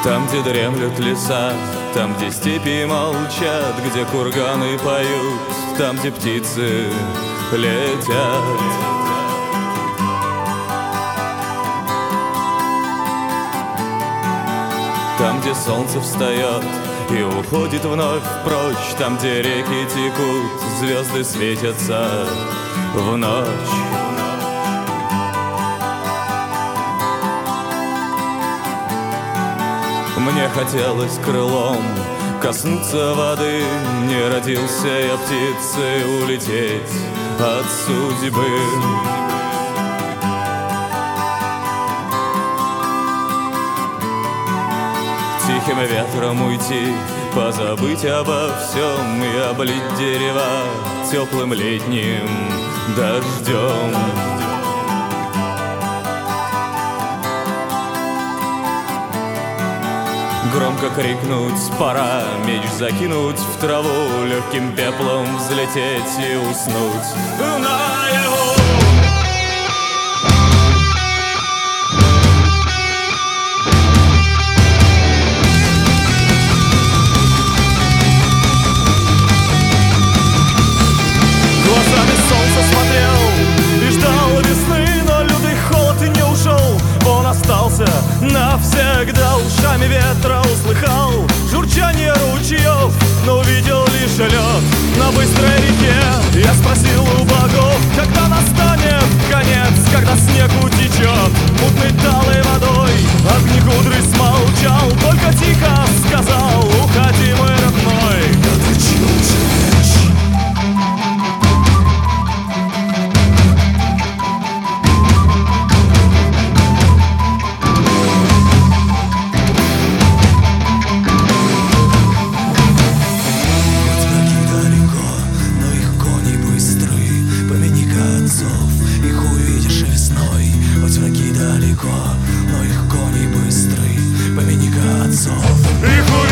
Там, где дремлют леса, там, где степи молчат, где курганы поют, там, где птицы летят. Там, где солнце встает и уходит вновь прочь, там, где реки текут, звезды светятся в ночь. Мне хотелось крылом коснуться воды, не родился я птицей улететь от судьбы. Тихим ветром уйти, позабыть обо всем и облить дерева теплым летним дождем. Громко крикнуть пора, меч закинуть в траву, легким пеплом взлететь и уснуть наяву. Глазами солнца смотрел и ждал весны, но лютый холод не ушел. Он остался навсегда, ушами ветра услыхал журчание ручьев, но увидел лишь лед на быстрой реке. Я спросил у богов, когда настанет конец, когда снег утечет мутной талой водой. Огнекудрый смолчал, только тихо сказал: уходи, мой родной. Отвечу речь. Но их кони быстры, помяни-ка отцов. Их